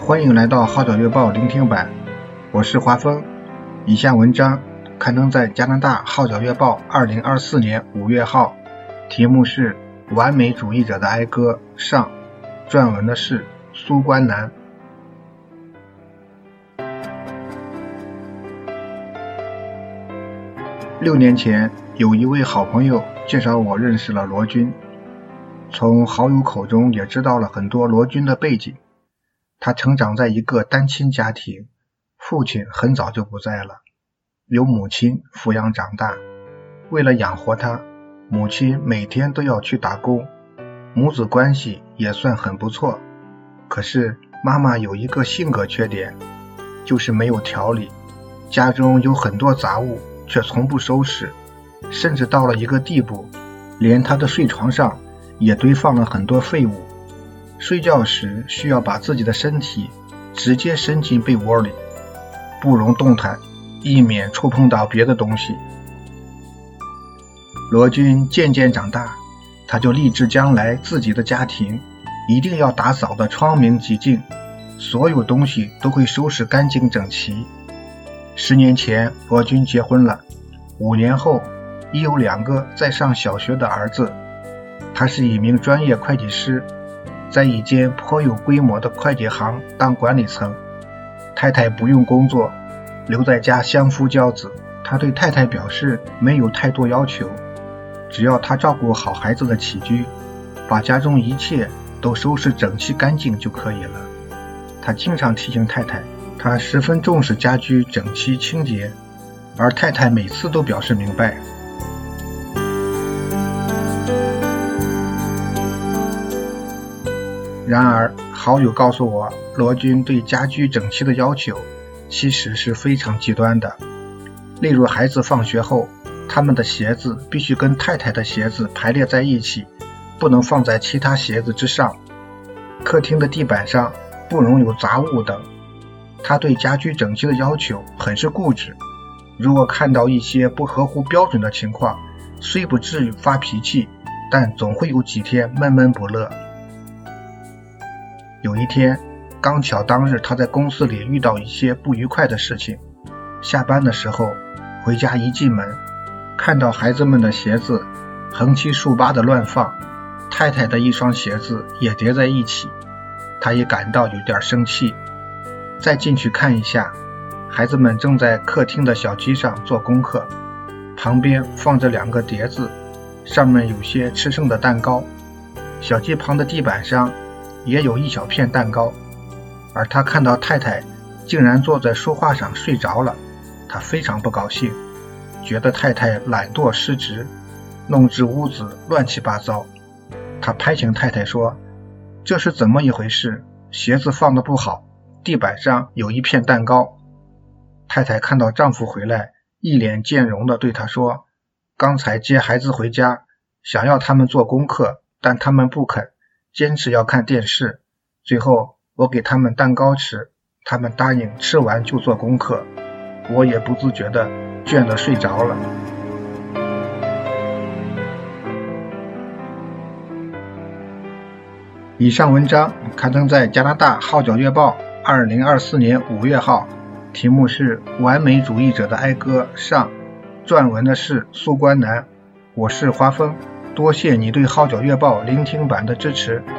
欢迎来到号角月报聆听版，我是华峰。以下文章刊登在加拿大号角月报2024年5月号，题目是《完美主义者的哀歌上》，撰文的是苏关南。6年前，有一位好朋友介绍我认识了罗军，从好友口中也知道了很多罗军的背景。他成长在一个单亲家庭，父亲很早就不在了，由母亲抚养长大。为了养活他，母亲每天都要去打工，母子关系也算很不错。可是妈妈有一个性格缺点，就是没有条理，家中有很多杂物却从不收拾，甚至到了一个地步，连她的睡床上也堆放了很多废物。睡觉时需要把自己的身体直接伸进被窝里，不容动弹，以免触碰到别的东西。罗军渐渐长大，他就立志将来自己的家庭一定要打扫得窗明几净，所有东西都会收拾干净整齐。10年前罗军结婚了，5年后已有2个在上小学的儿子。他是一名专业会计师，在一间颇有规模的会计行当管理层。太太不用工作，留在家相夫教子。他对太太表示没有太多要求，只要他照顾好孩子的起居，把家中一切都收拾整齐干净就可以了。他经常提醒太太，他十分重视家居整齐清洁，而太太每次都表示明白。然而好友告诉我，罗军对家居整齐的要求其实是非常极端的。例如孩子放学后，他们的鞋子必须跟太太的鞋子排列在一起，不能放在其他鞋子之上。客厅的地板上不容有杂物等。他对家居整齐的要求很是固执，如果看到一些不合乎标准的情况，虽不至于发脾气，但总会有几天闷闷不乐。有一天，刚巧当日他在公司里遇到一些不愉快的事情，下班的时候回家一进门，看到孩子们的鞋子横七竖八的乱放，太太的一双鞋子也叠在一起，他也感到有点生气。再进去看一下，孩子们正在客厅的小鸡上做功课，旁边放着2个碟子，上面有些吃剩的蛋糕，小鸡旁的地板上也有一小片蛋糕。而他看到太太竟然坐在书画上睡着了，他非常不高兴，觉得太太懒惰失职，弄致屋子乱七八糟。他拍醒太太说，这是怎么一回事？鞋子放得不好，地板上有一片蛋糕。太太看到丈夫回来，一脸渐容地对他说，刚才接孩子回家，想要他们做功课，但他们不肯，坚持要看电视，最后我给他们蛋糕吃，他们答应吃完就做功课，我也不自觉地倦得睡着了。以上文章刊登在加拿大号角月报2024年5月号，题目是《完美主义者的哀歌上》，撰文的是苏关南。我是华峰，多谢你对号角月报聆听版的支持。